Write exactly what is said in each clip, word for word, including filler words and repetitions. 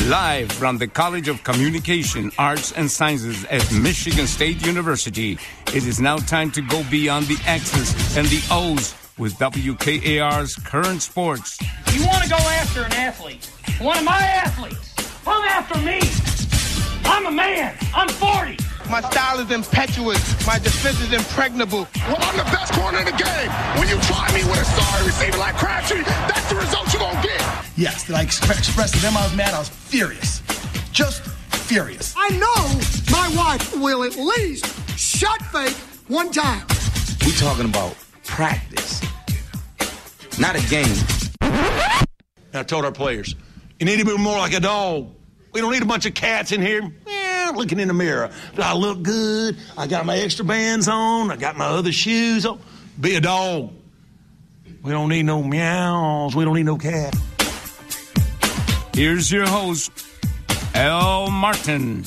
Live from the College of Communication, Arts, and Sciences at Michigan State University, it is now time to go beyond the X's and the O's with W K A R's Current Sports. You want to go after an athlete, one of my athletes, come after me. I'm a man. I'm forty. My style is impetuous. My defense is impregnable. Well, I'm the best corner in the game. When you try me with a sorry receiver like Crabtree, that's the result you're going to get. Yes, did I express, express to them I was mad? I was furious. Just furious. I know my wife will at least shot fake one time. We talking about practice, not a game. I told our players, you need to be more like a dog. We don't need a bunch of cats in here. Yeah, looking in the mirror. Do I look good? I got my extra bands on. I got my other shoes on. Be a dog. We don't need no meows. We don't need no cat. Here's your host, Al Martin.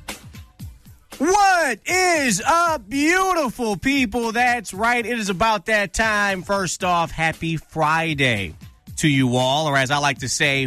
What is up, beautiful people? That's right. It is about that time. First off, happy Friday to you all, or as I like to say,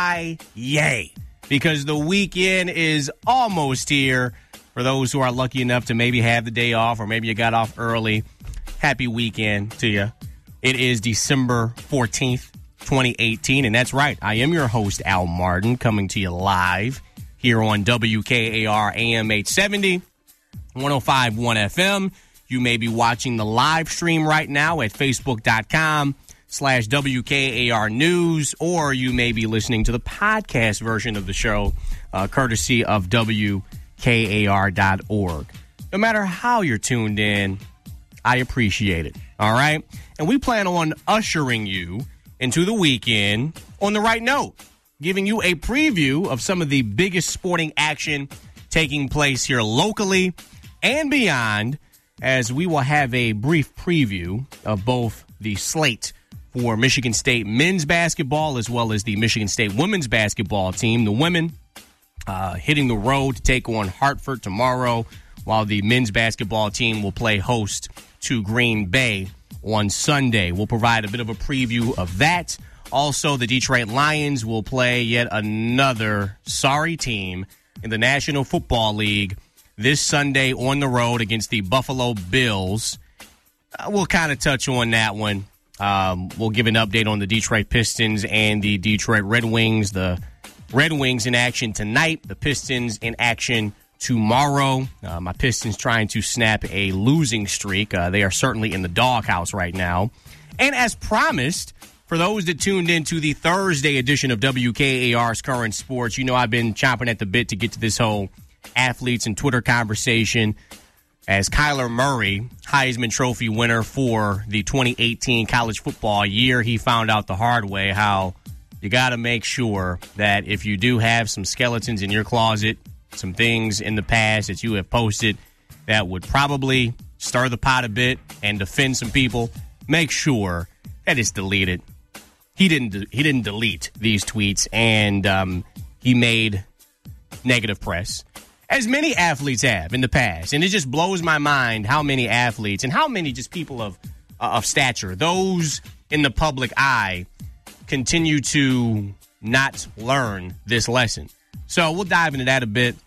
Fry-yay. Because the weekend is almost here. For those who are lucky enough to maybe have the day off, or maybe you got off early, happy weekend to you. It is December fourteenth, twenty eighteen, and that's right. I am your host, Al Martin, coming to you live here on W K A R A M eight seventy, one oh five point one F M. You may be watching the live stream right now at facebook.com slash WKAR News, or you may be listening to the podcast version of the show, uh, courtesy of W K A R dot org. No matter how you're tuned in, I appreciate it, all right? And we plan on ushering you into the weekend on the right note, giving you a preview of some of the biggest sporting action taking place here locally and beyond, as we will have a brief preview of both the slate for Michigan State men's basketball as well as the Michigan State women's basketball team. The women uh, hitting the road to take on Hartford tomorrow, while the men's basketball team will play host to Green Bay on Sunday. We'll provide a bit of a preview of that. Also, the Detroit Lions will play yet another sorry team in the National Football League this Sunday on the road against the Buffalo Bills. Uh, we'll kind of touch on that one. Um, we'll give an update on the Detroit Pistons and the Detroit Red Wings. The Red Wings in action tonight. The Pistons in action tomorrow. Uh, my Pistons trying to snap a losing streak. Uh, they are certainly in the doghouse right now. And as promised, for those that tuned in to the Thursday edition of W K A R's Current Sports, you know I've been chomping at the bit to get to this whole athletes and Twitter conversation, as Kyler Murray, Heisman Trophy winner for the twenty eighteen college football year, he found out the hard way how you got to make sure that if you do have some skeletons in your closet, some things in the past that you have posted that would probably stir the pot a bit and offend some people, make sure that it's deleted. He didn't. He didn't delete these tweets, and um, he made negative press, as many athletes have in the past. And it just blows my mind how many athletes and how many just people of uh, of stature, those in the public eye, continue to not learn this lesson. So we'll dive into that a bit.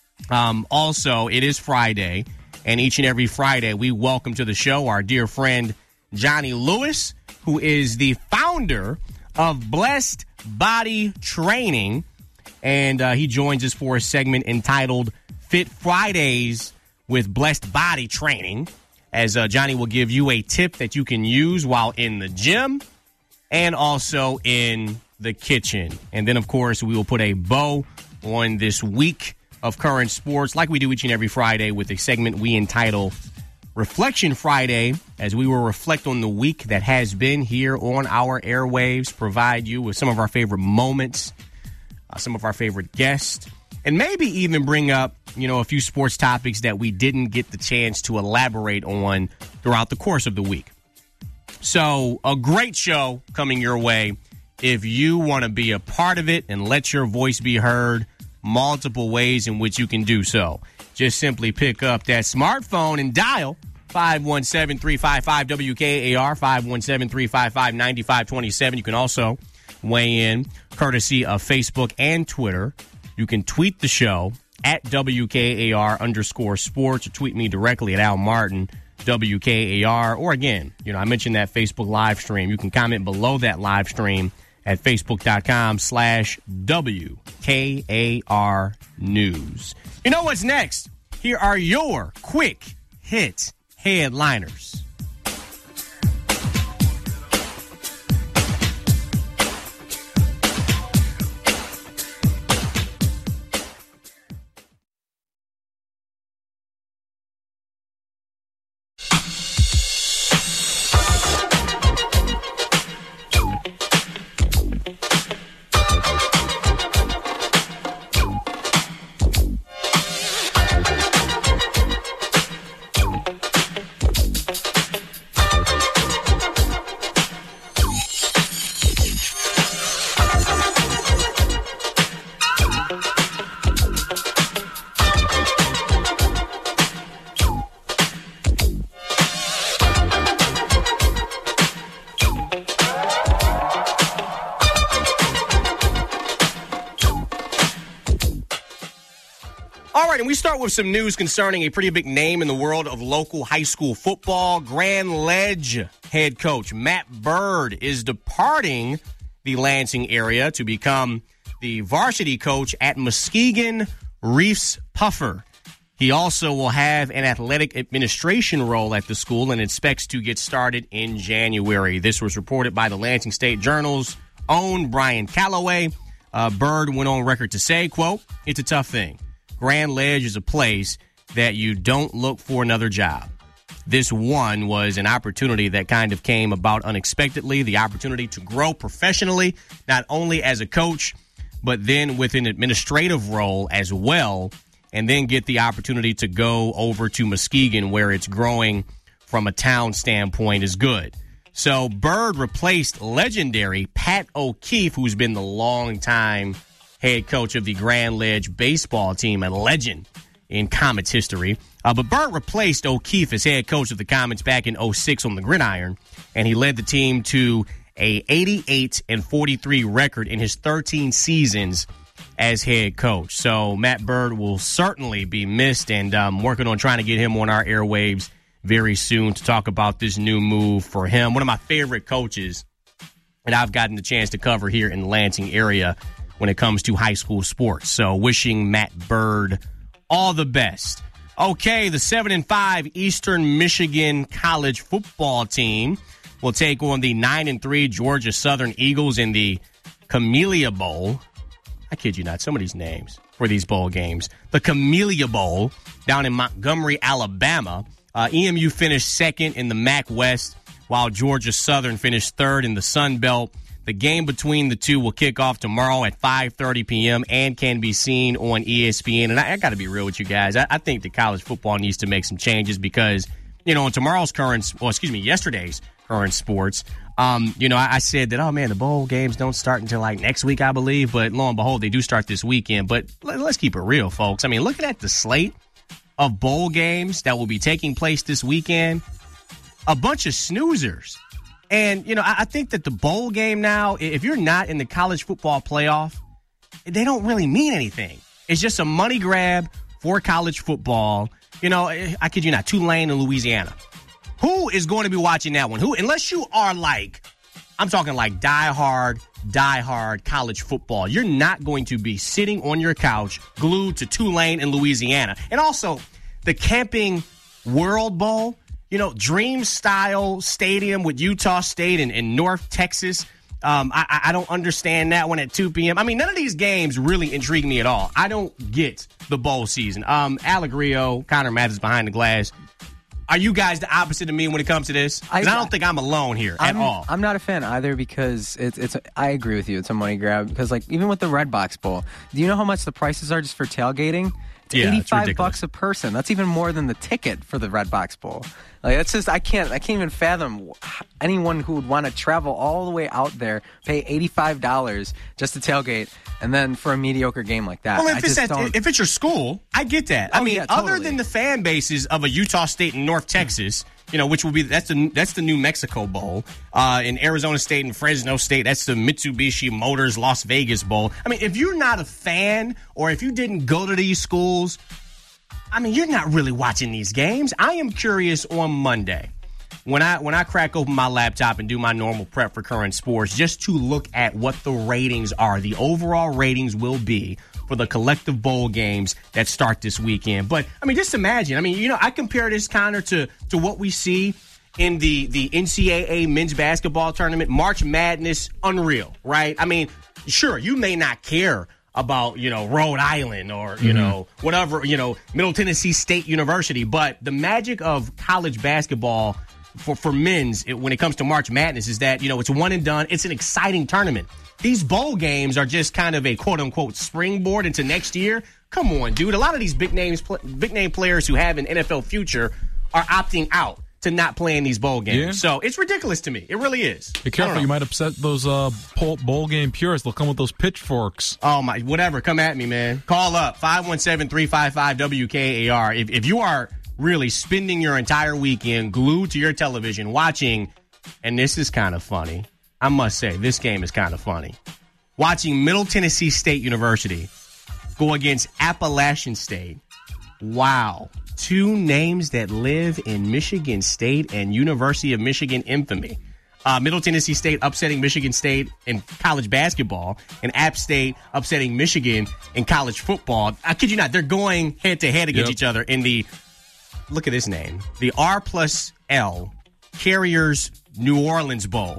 Um, also, it is Friday, and each and every Friday we welcome to the show our dear friend Johnny Lewis, who is the founder of Blessed Body Training. And uh, he joins us for a segment entitled Fit Fridays with Blessed Body Training, as uh, Johnny will give you a tip that you can use while in the gym and also in the kitchen. And then, of course, we will put a bow on this week of current sports like we do each and every Friday with a segment we entitle Reflection Friday, as we will reflect on the week that has been here on our airwaves, provide you with some of our favorite moments, uh, some of our favorite guests, and maybe even bring up, you know, a few sports topics that we didn't get the chance to elaborate on throughout the course of the week. So a great show coming your way. If you want to be a part of it and let your voice be heard, multiple ways in which you can do so. Just simply pick up that smartphone and dial five one seven, three five five, W K A R, five one seven, three five five, nine five two seven. You can also weigh in courtesy of Facebook and Twitter You can tweet the show at W K A R underscore sports or tweet me directly at Al Martin, W K A R. Or again, you know, I mentioned that Facebook live stream. You can comment below that live stream at facebook.com slash WKAR News. You know what's next? Here are your quick hit headliners. And we start with some news concerning a pretty big name in the world of local high school football. Grand Ledge head coach Matt Bird is departing the Lansing area to become the varsity coach at Muskegon Reefs Puffer. He also will have an athletic administration role at the school and expects to get started in January. This was reported by the Lansing State Journal's own Brian Calloway. Uh, Bird went on record to say, quote, "It's a tough thing. Grand Ledge is a place that you don't look for another job. This one was an opportunity that kind of came about unexpectedly, the opportunity to grow professionally, not only as a coach, but then with an administrative role as well, and then get the opportunity to go over to Muskegon where it's growing from a town standpoint is good." So Bird replaced legendary Pat O'Keefe, who's been the longtime head coach of the Grand Ledge baseball team, a legend in Comets history. Uh, but Bird replaced O'Keefe as head coach of the Comets back in oh six on the gridiron, and he led the team to a eighty-eight and forty-three record in his thirteen seasons as head coach. So Matt Bird will certainly be missed, and I'm um, working on trying to get him on our airwaves very soon to talk about this new move for him. One of my favorite coaches that I've gotten the chance to cover here in the Lansing area when it comes to high school sports. So wishing Matt Bird all the best. Okay, the seven and five Eastern Michigan College football team will take on the nine and three Georgia Southern Eagles in the Camellia Bowl. I kid you not, some of these names for these bowl games. The Camellia Bowl down in Montgomery, Alabama. Uh, E M U finished second in the M A C West, while Georgia Southern finished third in the Sun Belt. The game between the two will kick off tomorrow at five thirty p.m. and can be seen on E S P N. And I, I got to be real with you guys. I, I think that college football needs to make some changes because, you know, in tomorrow's current, well, excuse me, yesterday's current sports, um, you know, I, I said that, oh, man, the bowl games don't start until like next week, I believe. But lo and behold, they do start this weekend. But let, let's keep it real, folks. I mean, looking at the slate of bowl games that will be taking place this weekend, a bunch of snoozers. And, you know, I think that the bowl game now, if you're not in the college football playoff, they don't really mean anything. It's just a money grab for college football. You know, I kid you not, Tulane and Louisiana. Who is going to be watching that one? Who, unless you are like, I'm talking like diehard, diehard college football, you're not going to be sitting on your couch glued to Tulane and Louisiana. And also, the Camping World Bowl, you know, dream-style stadium with Utah State and, and North Texas. Um, I, I don't understand that one at two p.m. I mean, none of these games really intrigue me at all. I don't get the bowl season. Um, Alec Rio, Connor Mathis behind the glass. Are you guys the opposite of me when it comes to this? Because I, I don't think I'm alone here I'm, at all. I'm not a fan either because it's it's. A, I agree with you. It's a money grab because, like, even with the Red Box Bowl, do you know how much the prices are just for tailgating? It's yeah, eighty-five it's bucks a person. That's even more than the ticket for the Red Box Bowl. Like, that's just I can't I can't even fathom anyone who would want to travel all the way out there, pay eighty-five dollars just to tailgate, and then for a mediocre game like that. Well, if I it's just at, don't... if it's your school, I get that. Oh, I mean, yeah, other totally. than the fan bases of a Utah State and North Texas, you know, which will be that's the that's the New Mexico Bowl. Uh, in Arizona State and Fresno State, that's the Mitsubishi Motors Las Vegas Bowl. I mean, if you're not a fan or if you didn't go to these schools, I mean, you're not really watching these games. I am curious on Monday when I when I crack open my laptop and do my normal prep for Current Sports, just to look at what the ratings are. The overall ratings will be for the collective bowl games that start this weekend. But, I mean, just imagine. I mean, you know, I compare this, Connor, to, to what we see in the, the N C double A men's basketball tournament. March Madness, unreal, right? I mean, sure, you may not care about, you know, Rhode Island or, you mm-hmm. know, whatever, you know, Middle Tennessee State University. But the magic of college basketball for, for men's it, when it comes to March Madness is that, you know, it's one and done. It's an exciting tournament. These bowl games are just kind of a quote-unquote springboard into next year. Come on, dude. A lot of these big names, big name players who have an N F L future are opting out to not play in these bowl games. Yeah. So it's ridiculous to me. It really is. Be careful. You might upset those uh, bowl game purists. They'll come with those pitchforks. Oh, my. Whatever. Come at me, man. Call up five one seven, three five five, W K A R. If, if you are really spending your entire weekend glued to your television watching, and this is kind of funny. I must say, this game is kind of funny. Watching Middle Tennessee State University go against Appalachian State. Wow. Two names that live in Michigan State and University of Michigan infamy. Uh, Middle Tennessee State upsetting Michigan State in college basketball, and App State upsetting Michigan in college football. I kid you not, they're going head-to-head against yep. each other in the, look at this name, the R plus L Carriers New Orleans Bowl.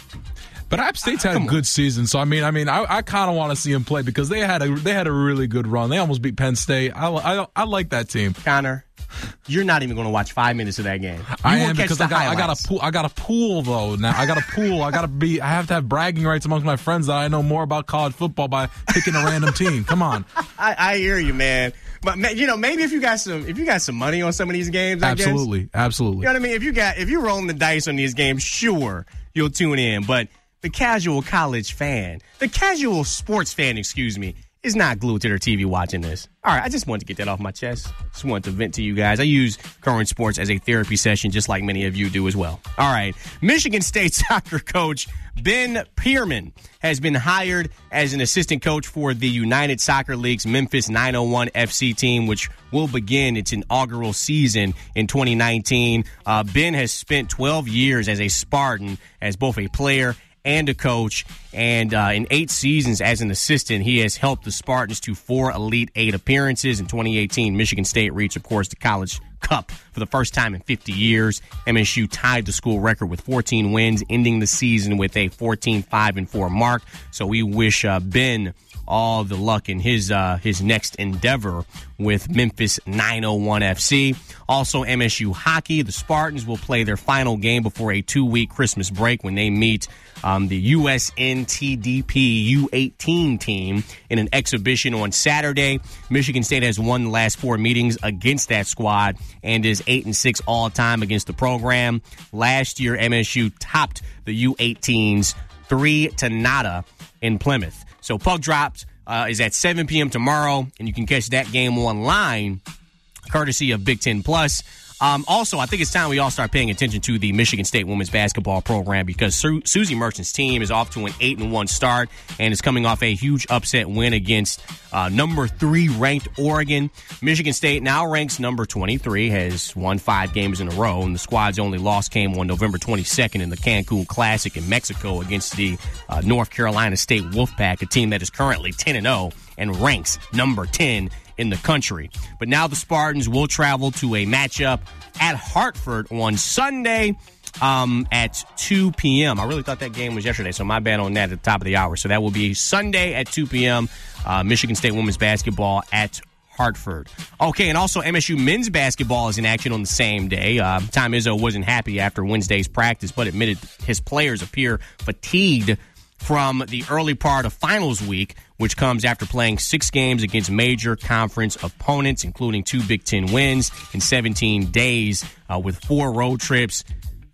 But App State's had a good season, so I mean, I mean, I, I kind of want to see them play because they had a they had a really good run. They almost beat Penn State. I, I, I like that team. Connor, you're not even going to watch five minutes of that game. You I am because I got, I got a pool. I got a pool though. Now I got a pool. I got to be. I have to have bragging rights amongst my friends that I know more about college football by picking a random team. Come on. I, I hear you, man. But you know, maybe if you got some, if you got some money on some of these games, I absolutely, guess, absolutely. You know what I mean? If you got, if you're rolling the dice on these games, sure, you'll tune in. But the casual college fan, the casual sports fan, excuse me, is not glued to their T V watching this. All right, I just wanted to get that off my chest. Just wanted to vent to you guys. I use Current Sports as a therapy session, just like many of you do as well. All right, Michigan State soccer coach Ben Pierman has been hired as an assistant coach for the United Soccer League's Memphis nine oh one F C team, which will begin its inaugural season in twenty nineteen. Uh, Ben has spent twelve years as a Spartan, as both a player and a coach, and uh, in eight seasons as an assistant, he has helped the Spartans to four Elite Eight appearances. In twenty eighteen, Michigan State reached, of course, the College Cup for the first time in fifty years. M S U tied the school record with fourteen wins, ending the season with a fourteen five and four mark. So we wish uh, Ben all the luck in his uh, his next endeavor with Memphis nine oh one F C. Also, M S U hockey. The Spartans will play their final game before a two-week Christmas break when they meet um, the U S N T D P U eighteen team in an exhibition on Saturday. Michigan State has won the last four meetings against that squad and is eight and six all time against the program. Last year, M S U topped the U eighteens three to nada in Plymouth. So puck drops uh, is at seven p.m. tomorrow, and you can catch that game online, courtesy of Big Ten Plus. Um, also, I think it's time we all start paying attention to the Michigan State women's basketball program because Su- Susie Merchant's team is off to an eight and one start and is coming off a huge upset win against uh, number three ranked Oregon. Michigan State now ranks number twenty-three, has won five games in a row, and the squad's only loss came on November twenty-second in the Cancun Classic in Mexico against the uh, North Carolina State Wolfpack, a team that is currently ten and oh and ranks number ten in the country. But now the Spartans will travel to a matchup at Hartford on Sunday um, at two p.m. I really thought that game was yesterday, so my bad on that at the top of the hour. So that will be Sunday at two p.m., uh, Michigan State women's basketball at Hartford. Okay, and also M S U men's basketball is in action on the same day. Uh, Tom Izzo wasn't happy after Wednesday's practice, but admitted his players appear fatigued from the early part of finals week, which comes after playing six games against major conference opponents, including two Big Ten wins in seventeen days uh, with four road trips.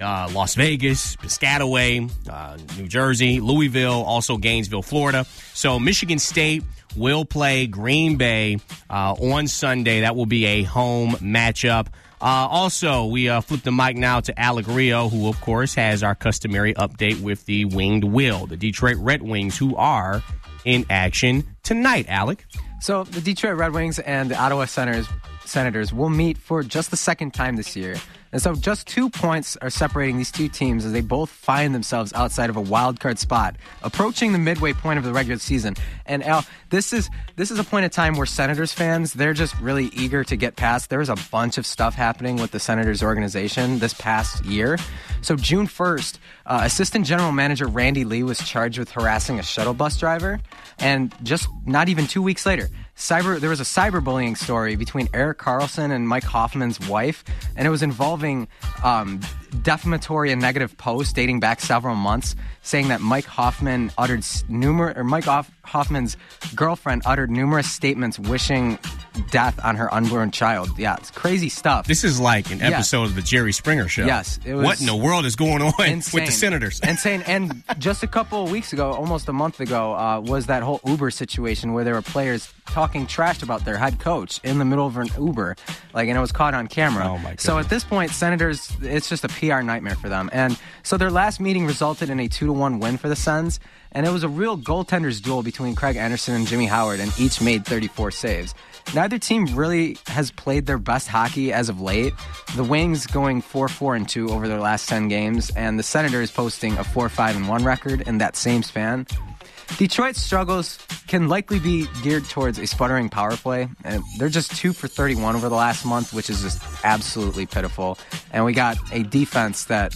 uh, Las Vegas, Piscataway, uh, New Jersey, Louisville, also Gainesville, Florida. So Michigan State will play Green Bay uh, on Sunday. That will be a home matchup. Uh, also, we uh, flip the mic now to Alec Rio, who, of course, has our customary update with the Winged Wheel, the Detroit Red Wings, who are in action tonight, Alec. So the Detroit Red Wings and the Ottawa Senators, Senators will meet for just the second time this year. And so just two points are separating these two teams as they both find themselves outside of a wild card spot, approaching the midway point of the regular season. And Al, this is this is a point of time where Senators fans, they're just really eager to get past. There was a bunch of stuff happening with the Senators organization this past year. So June first, uh, Assistant General Manager Randy Lee was charged with harassing a shuttle bus driver. And just not even two weeks later, Cyber, there was a cyberbullying story between Erik Karlsson and Mike Hoffman's wife, and it was involving um, defamatory and negative posts dating back several months, saying that Mike Hoffman uttered numerous, or Mike Hoffman's girlfriend uttered numerous statements wishing death on her unborn child. Yeah, it's crazy stuff. This is like an episode yes. of the Jerry Springer Show. Yes. It was what in the world is going on insane. with the Senators? Insane. And just a couple of weeks ago, almost a month ago, uh, was that whole Uber situation where there were players talking trash about their head coach in the middle of an Uber, like, and it was caught on camera. Oh my goodness. So at this point, Senators, it's just a P R nightmare for them. And so their last meeting resulted in a two to one win for the Sens, and it was a real goaltenders duel between Craig Anderson and Jimmy Howard, and each made thirty-four saves. Neither team really has played their best hockey as of late. The Wings going four four and two over their last ten games, and the Senators posting a four five and one record in that same span. Detroit's struggles can likely be geared towards a sputtering power play. And they're just two for thirty-one over the last month, which is just absolutely pitiful. And we got a defense that,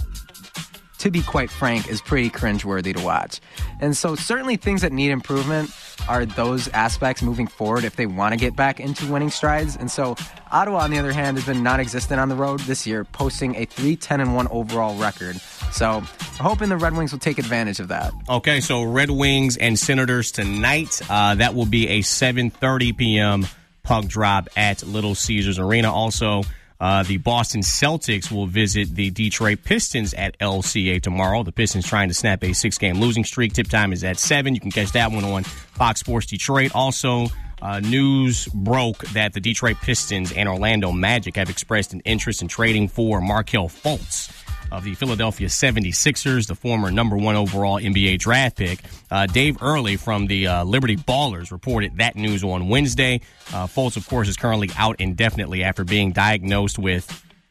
to be quite frank, is pretty cringeworthy to watch. And so certainly things that need improvement are those aspects moving forward if they want to get back into winning strides. And so Ottawa, on the other hand, has been non-existent on the road this year, posting a three ten and one overall record. So I'm hoping the Red Wings will take advantage of that. Okay, so Red Wings and Senators tonight. Uh, that will be a seven thirty p.m. puck drop at Little Caesars Arena. Also, Uh, the Boston Celtics will visit the Detroit Pistons at L C A tomorrow. The Pistons trying to snap a six-game losing streak. Tip time is at seven. You can catch that one on Fox Sports Detroit. Also, uh, news broke that the Detroit Pistons and Orlando Magic have expressed an interest in trading for Markelle Fultz of the Philadelphia seventy-sixers, the former number one overall N B A draft pick. Uh, Dave Early from the uh, Liberty Ballers reported that news on Wednesday. Uh, Fultz, of course, is currently out indefinitely after being diagnosed with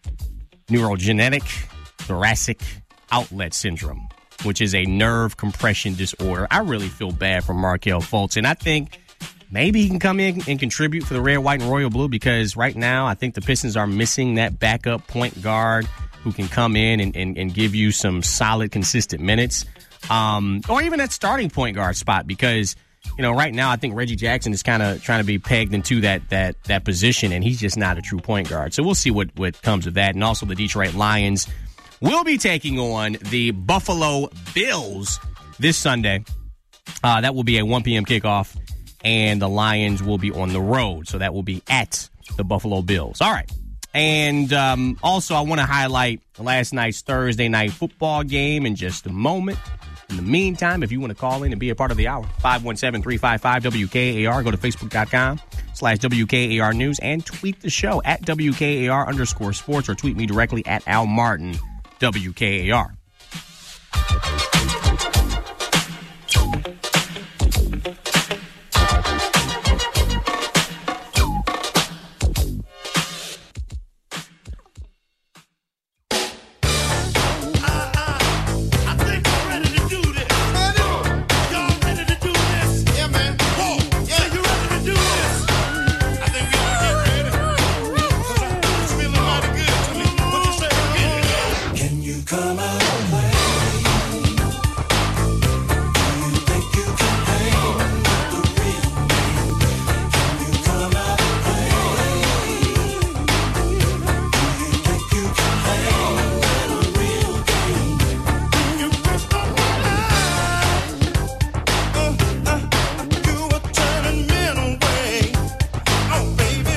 neurogenic thoracic outlet syndrome, which is a nerve compression disorder. I really feel bad for Markelle Fultz, and I think maybe he can come in and contribute for the red, white, and royal blue, because right now I think the Pistons are missing that backup point guard who can come in and, and, and give you some solid, consistent minutes. Um, or even that starting point guard spot, because, you know, right now I think Reggie Jackson is kind of trying to be pegged into that that that position, and he's just not a true point guard. So we'll see what, what comes of that. And also the Detroit Lions will be taking on the Buffalo Bills this Sunday. Uh, that will be a one p.m. kickoff, and the Lions will be on the road. So that will be at the Buffalo Bills. All right. And um, also, I want to highlight last night's Thursday night football game in just a moment. In the meantime, if you want to call in and be a part of the hour, five one seven, three five five, W K A R. Go to Facebook.com slash W K A R News and tweet the show at W K A R underscore sports, or tweet me directly at Al Martin, W K A R.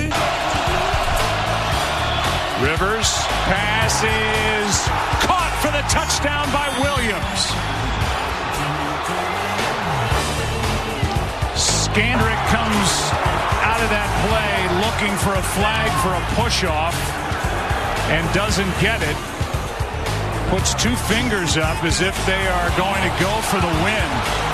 Rivers, pass is caught for a touchdown by Williams. Skandrick comes out of that play looking for a flag for a push-off and doesn't get it. Puts two fingers up as if they are going to go for the win.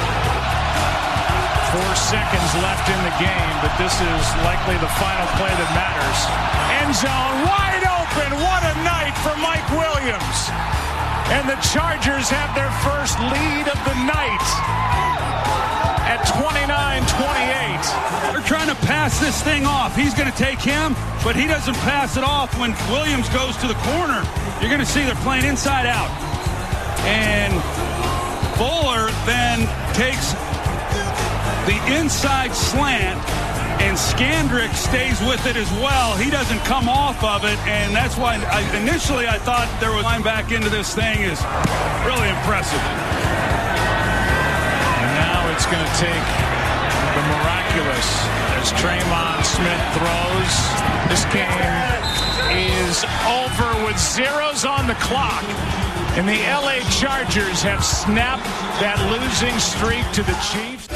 Four seconds left in the game, but this is likely the final play that matters. End zone wide open. What a night for Mike Williams. And the Chargers have their first lead of the night at twenty-nine twenty-eight. They're trying to pass this thing off. He's going to take him, but he doesn't pass it off. When Williams goes to the corner, you're going to see they're playing inside out. And Fuller then takes the inside slant, and Skandrick stays with it as well. He doesn't come off of it, and that's why I, initially I thought there was line back into this thing is really impressive. And now it's going to take the miraculous as Traymon Smith throws. This game is over with zeros on the clock. And the L A Chargers have snapped that losing streak to the Chiefs.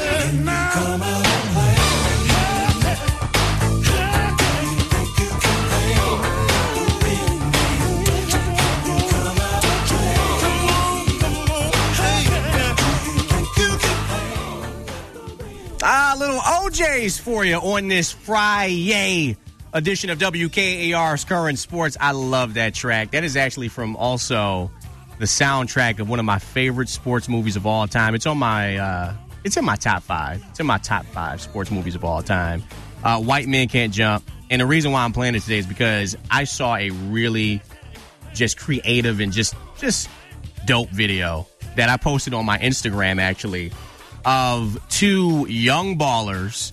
Ah, little O Js for you on this Friday edition of W K A R's Current Sports. I love that track. That is actually from also the soundtrack of one of my favorite sports movies of all time. It's on my, uh, it's in my top five. It's in my top five sports movies of all time. Uh, White Men Can't Jump. And the reason why I'm playing it today is because I saw a really just creative and just, just dope video that I posted on my Instagram, actually, of two young ballers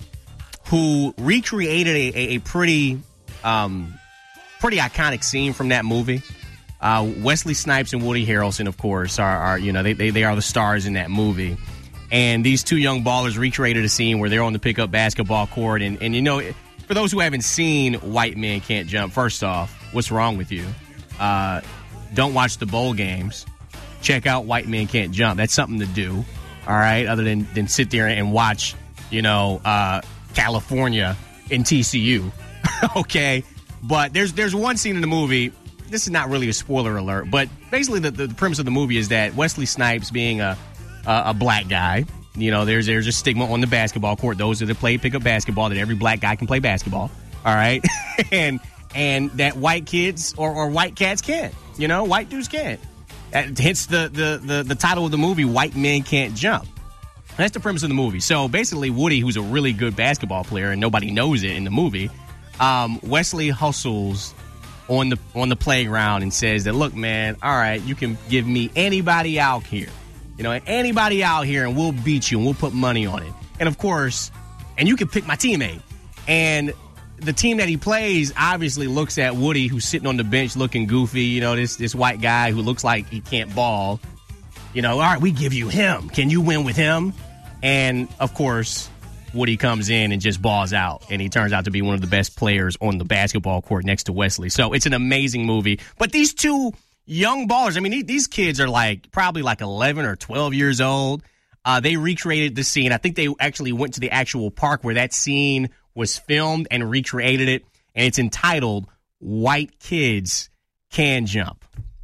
who recreated a, a, a pretty, um, pretty iconic scene from that movie. Uh, Wesley Snipes and Woody Harrelson, of course, are, are you know they, they they are the stars in that movie. And these two young ballers recreated a scene where they're on the pickup basketball court. And, and you know, for those who haven't seen White Men Can't Jump, first off, what's wrong with you? Uh, don't watch the bowl games. Check out White Men Can't Jump. That's something to do, all right, other than, than sit there and watch, you know, uh, California in T C U, okay? But there's there's one scene in the movie. This is not really a spoiler alert, but basically the, the, the premise of the movie is that Wesley Snipes, being a a, a black guy, you know, there's there's a stigma on the basketball court. Those that play pickup basketball, that every black guy can play basketball, all right, and and that white kids or, or white cats can't, you know, white dudes can't. Hence the, the the the title of the movie, White Men Can't Jump. That's the premise of the movie. So basically, Woody, who's a really good basketball player, and nobody knows it in the movie, um, Wesley hustles on the on the playground and says that, look, man, all right, you can give me anybody out here, you know, anybody out here, and we'll beat you, and we'll put money on it. And of course, and you can pick my teammate. And the team that he plays obviously looks at Woody, who's sitting on the bench looking goofy, you know, this this white guy who looks like he can't ball. You know, all right, we give you him. Can you win with him? And of course, Woody comes in and just balls out, and he turns out to be one of the best players on the basketball court next to Wesley. So it's an amazing movie. But these two young ballers, I mean, these kids are like probably like eleven or twelve years old. Uh, they recreated the scene. I think they actually went to the actual park where that scene was filmed and recreated it, and it's entitled White Kids Can Jump.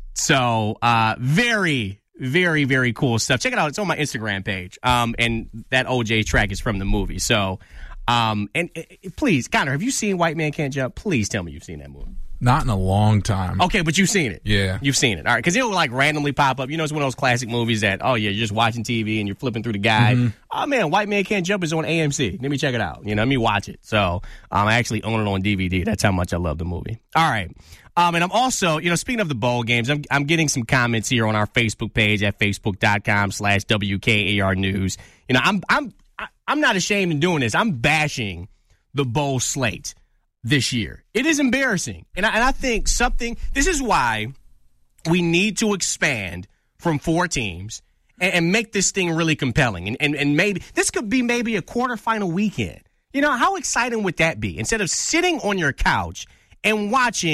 So uh, very, very, very cool stuff. Check it out. It's on my Instagram page. Um, and that O J track is from the movie. So, um, and uh, please, Connor, have you seen White Man Can't Jump? Please tell me you've seen that movie. Not in a long time. Okay, but you've seen it. Yeah. You've seen it. All right, because it'll like randomly pop up. You know, it's one of those classic movies that, oh, yeah, you're just watching T V and you're flipping through the guide. Mm-hmm. Oh, man, White Man Can't Jump is on A M C. Let me check it out. You know, let me watch it. So um, I actually own it on D V D. That's how much I love the movie. All right. Um, and I'm also, you know, speaking of the bowl games, I'm, I'm getting some comments here on our Facebook page at facebook.com slash WKAR News. You know, I'm, I'm, I'm not ashamed in doing this. I'm bashing the bowl slate this year. It is embarrassing. And I, and I think something, this is why we need to expand from four teams and, and make this thing really compelling. And, and, and maybe, this could be maybe a quarterfinal weekend. You know, how exciting would that be? Instead of sitting on your couch and watching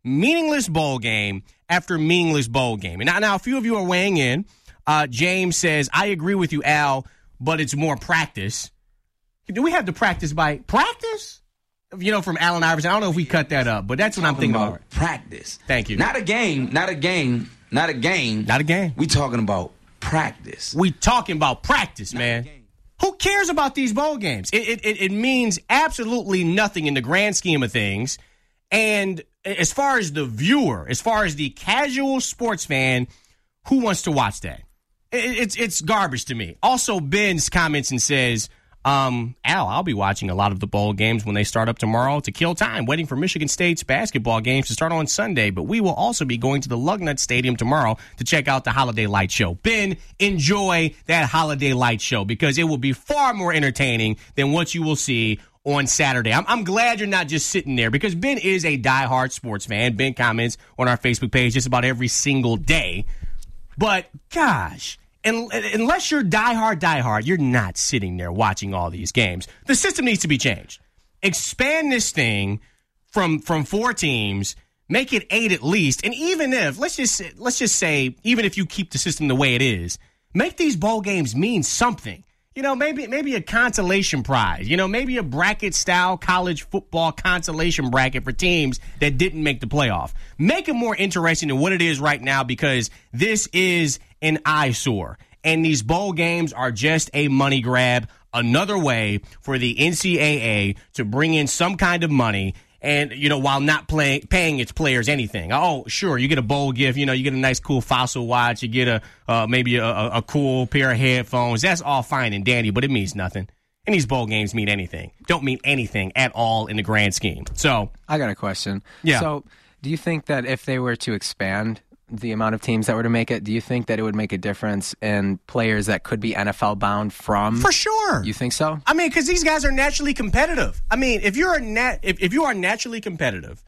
meaningless bowl game after meaningless bowl game. And now, now a few of you are weighing in. Uh, James says, I agree with you, Al, but it's more practice. Do we have to practice by practice? You know, from Allen Iverson. I don't know if we cut that up, but that's what I'm thinking about. about. Practice. Thank you. Not a game. Not a game. Not a game. Not a game. We talking about practice. We talking about practice, Not man. Who cares about these bowl games? It, it it means absolutely nothing in the grand scheme of things. And as far as the viewer, as far as the casual sports fan, who wants to watch that? It, it's it's garbage to me. Also, Ben's comments and says, um, Al, I'll be watching a lot of the bowl games when they start up tomorrow to kill time, waiting for Michigan State's basketball games to start on Sunday. But we will also be going to the Lugnut Stadium tomorrow to check out the Holiday Light Show. Ben, enjoy that Holiday Light Show because it will be far more entertaining than what you will see on Saturday. I'm, I'm glad you're not just sitting there because Ben is a diehard sports fan. Ben comments on our Facebook page just about every single day. But, gosh, and, unless you're diehard, diehard, you're not sitting there watching all these games. The system needs to be changed. Expand this thing from from four teams, make it eight at least, and even if, let's just let's just say, even if you keep the system the way it is, make these bowl games mean something. You know, maybe maybe a consolation prize. You know, maybe a bracket-style college football consolation bracket for teams that didn't make the playoff. Make it more interesting than what it is right now because this is an eyesore. And these bowl games are just a money grab, another way for the N C double A to bring in some kind of money and, you know, while not play, paying its players anything. Oh, sure, you get a bowl gift. You know, you get a nice, cool Fossil watch. You get a uh, maybe a, a, a cool pair of headphones. That's all fine and dandy, but it means nothing. And these bowl games mean anything. Don't mean anything at all in the grand scheme. So I got a question. Yeah. So do you think that if they were to expand the amount of teams that were to make it, do you think that it would make a difference in players that could be N F L bound from? For sure. You think so? I mean, because these guys are naturally competitive. I mean, if you're a nat- if, if you are naturally competitive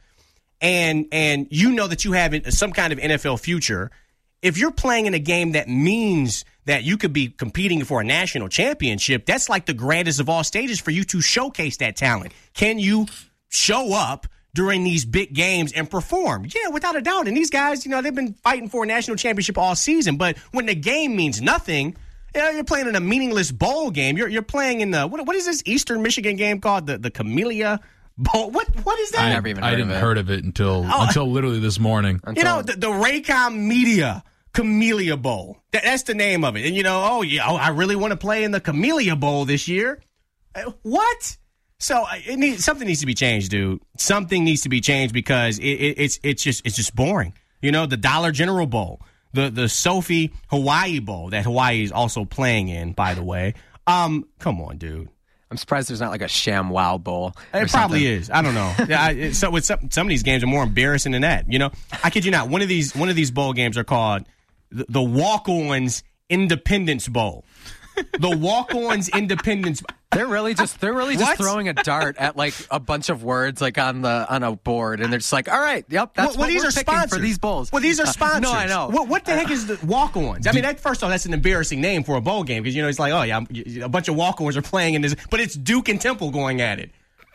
and and you know that you have some kind of N F L future, if you're playing in a game that means that you could be competing for a national championship, that's like the grandest of all stages for you to showcase that talent. Can you show up during these big games and perform? Yeah, without a doubt. And these guys, you know, they've been fighting for a national championship all season. But when the game means nothing, you know, you're playing in a meaningless bowl game. You're you're playing in the, what what is this Eastern Michigan game called? The the Camellia Bowl? What What is that? I never even heard I didn't of it. heard of it until Oh. until literally this morning. Until, You know, the, the Raycom Media Camellia Bowl. That, that's the name of it. And, you know, oh, yeah, oh, I really want to play in the Camellia Bowl this year. Uh, What? So uh, it needs, something needs to be changed, dude. Something needs to be changed because it, it, it's it's just it's just boring. You know, the Dollar General Bowl, the the Sophie Hawaii Bowl that Hawaii is also playing in, by the way. Um, come on, dude. I'm surprised there's not like a Sham Wow Bowl. It or probably something. is. I don't know. Yeah, I, it, so with some, some of these games are more embarrassing than that. You know, I kid you not. One of these one of these bowl games are called the, the Walk-Ons Independence Bowl. The Walk-Ons Independence. They're really just they're really just What? throwing a dart at like a bunch of words like on the on a board, and they're just like, all right, yep, that's well, what these we're are picking sponsors for these bowls. Well, these are Uh, sponsors. no, I know. What, what the heck is the Walk-Ons? I mean, that, first off, that's an embarrassing name for a bowl game because you know it's like, oh yeah, a bunch of Walk-Ons are playing in this, but it's Duke and Temple going at it.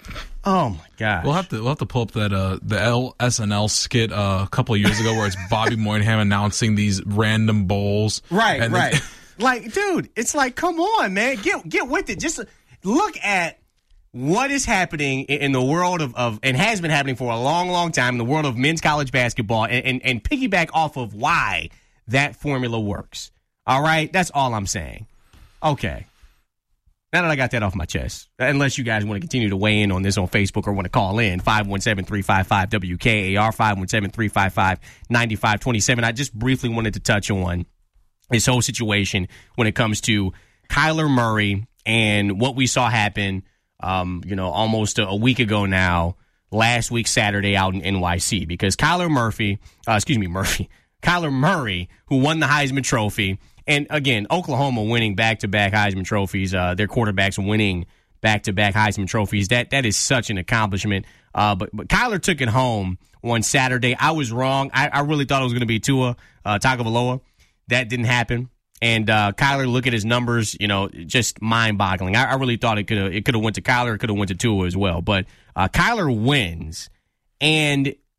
Oh my god. We'll have to we'll have to pull up that uh the L S N L skit uh, a couple of years ago where it's Bobby Moynihan announcing these random bowls. Right, and right. then- Like, dude, it's like, come on, man, get get with it. Just look at what is happening in in the world of, of and has been happening for a long, long time in the world of men's college basketball, and, and and piggyback off of why that formula works. All right, that's all I'm saying. Okay. Now that I got that off my chest, unless you guys want to continue to weigh in on this on Facebook or want to call in, five one seven, three five five, W K A R, five one seven, three five five, nine five two seven. I just briefly wanted to touch on this whole situation when it comes to Kyler Murray and what we saw happen, um, you know, almost a, a week ago now, last week Saturday out in N Y C, because Kyler Murphy, uh, excuse me, Murphy, Kyler Murray, who won the Heisman Trophy, and again, Oklahoma winning back-to-back Heisman trophies, uh, their quarterbacks winning back-to-back Heisman trophies. That that is such an accomplishment. Uh, but but Kyler took it home on Saturday. I was wrong. I, I really thought it was going to be Tua uh, Tagovailoa. That didn't happen. And uh, Kyler, look at his numbers, you know, just mind-boggling. I, I really thought it could have it could have went to Kyler, it could have went to Tua as well. But uh, Kyler wins, and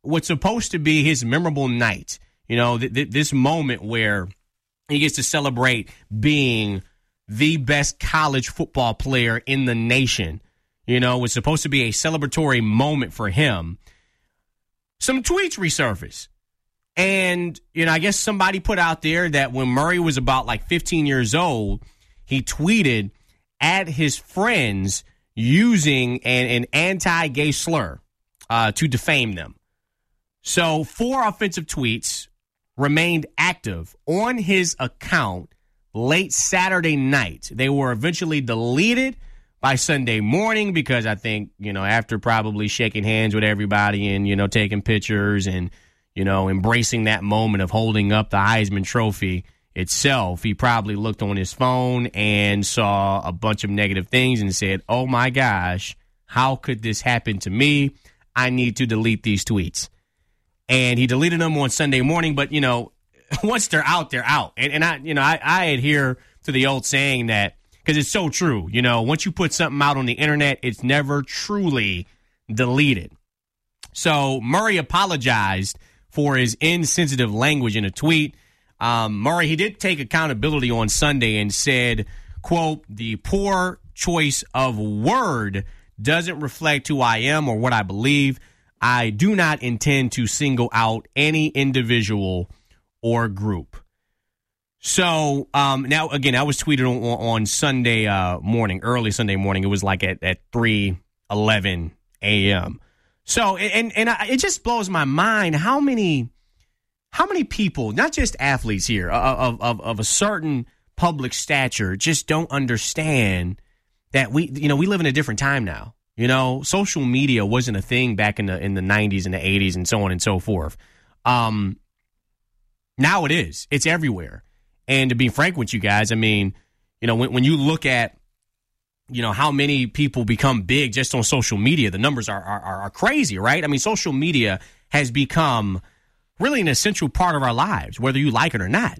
what's supposed to be his memorable night. You know, th- th- this moment where he gets to celebrate being the best college football player in the nation. You know, it's supposed to be a celebratory moment for him. Some tweets resurface. And, you know, I guess somebody put out there that when Murray was about like fifteen years old, he tweeted at his friends using an, an anti-gay slur uh, to defame them. So four offensive tweets remained active on his account late Saturday night. They were eventually deleted by Sunday morning because I think, you know, after probably shaking hands with everybody and, you know, taking pictures and, you know, embracing that moment of holding up the Heisman Trophy itself, he probably looked on his phone and saw a bunch of negative things and said, oh my gosh, how could this happen to me? I need to delete these tweets. And he deleted them on Sunday morning, but, you know, once they're out, they're out. And, and I, you know, I, I adhere to the old saying that, because it's so true, you know, once you put something out on the internet, it's never truly deleted. So Murray apologized for his insensitive language in a tweet. Um, Murray, he did take accountability on Sunday and said, quote, the poor choice of word doesn't reflect who I am or what I believe. I do not intend to single out any individual or group. So um, now, again, I was tweeted on, on Sunday uh, morning, early Sunday morning. It was like at, at three eleven a.m. So, and and I, it just blows my mind how many how many people, not just athletes here, of, of, of a certain public stature, just don't understand that we, you know, we live in a different time now. You know, social media wasn't a thing back in the in the nineties and the eighties and so on and so forth. Um, now it is. It's everywhere. And to be frank with you guys, I mean, you know, when, when you look at, you know, how many people become big just on social media, the numbers are, are, are crazy, right? I mean, social media has become really an essential part of our lives, whether you like it or not.